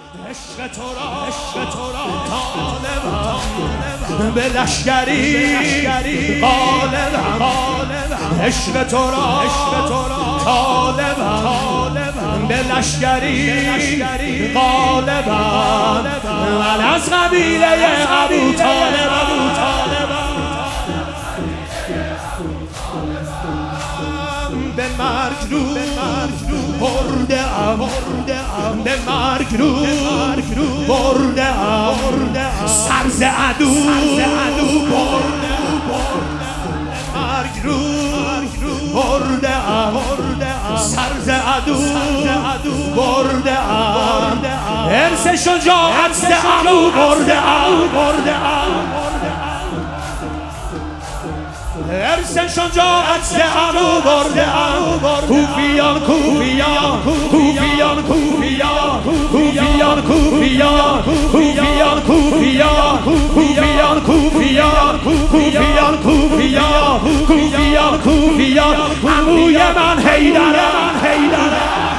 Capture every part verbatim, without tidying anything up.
عشق تو را عشق تو را طالبم به لشکری غالبم عشق تو را عشق تو را طالبم به لشکری غالبم من از قبیله ابو طالبم به مرگ رو برده ام به مرگ رو برده ام سر ز عدو برده مرگ رو برده ام سر ز عدو برده ام ارث شجاعت ز عمو برده ام برده ام ارث شجاعت ز عمو برده ام کوفیان کوفیان کوفیان کوفیان کوفیان کوفیان کوفیان کوفیان کوفیان کوفیان کوفیان کوفیان کوفیان کوفیان عموی من حیدر حیدر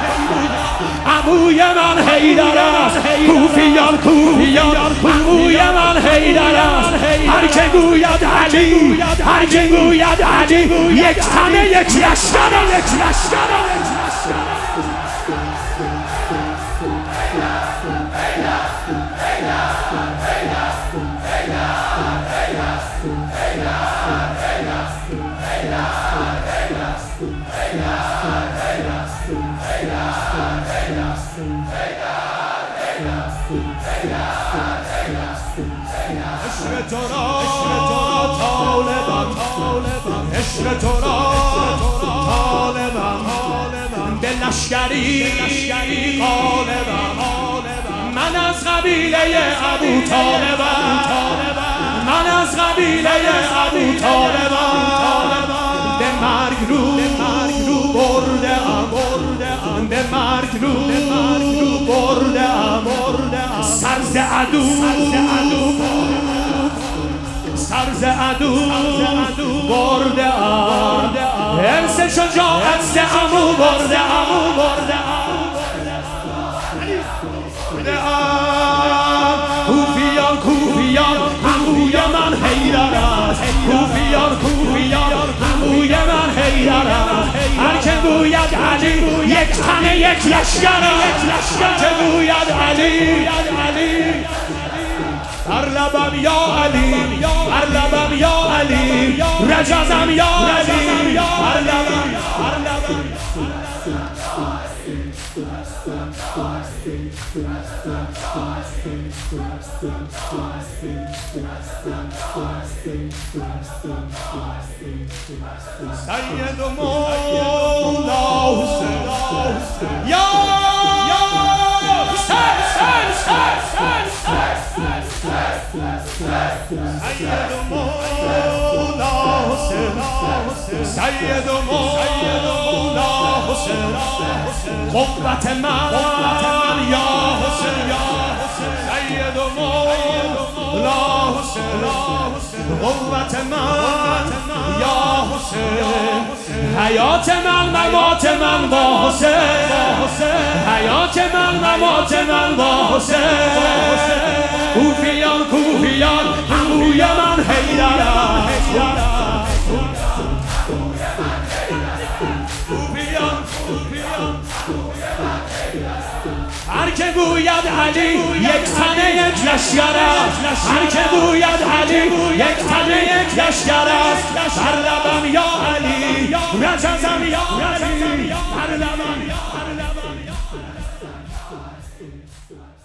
عموی من حیدر است کوفیان کوفیان عموی من حیدر است هر که گوید علی هر که گوید علی یک تنه یک لشکر یک لشکر عشق تو را طالبم عشق تو را طالبم به لشکری غالبم من از قبیله ابو طالبم من از قبیله ابو طالبم به مرگ رو برده ام به مرگ رو برده ام سر ز عدو سر ز عدو برده ام ارث شجاعت ز عمو برده ام برده ام کوفیان کوفیان عموی من حیدر است کوفیان کوفیان عموی من حیدر است هر که گوید علی یک تنه یک لشکر هر که گوید علی بر لبم یا علی بر لبم یا علی رجزم یا علی بر لبم بر لبم سید و مولا حسین یا حسین سید و مولا حسین سید و مولا حسین قوت من یا حسین سید و مولا حسین قوت من یا حسین حیات من ممات من با حسین حیات من ممات من با حسین کوفیان کوفیان عموی من حیدر است کوفیان کوفیان هر که گوید علی یک تنه یک لشکر است هر که گوید علی یک تنه یک لشکر است بر لبم یا علی رجزم یا علی بر لبم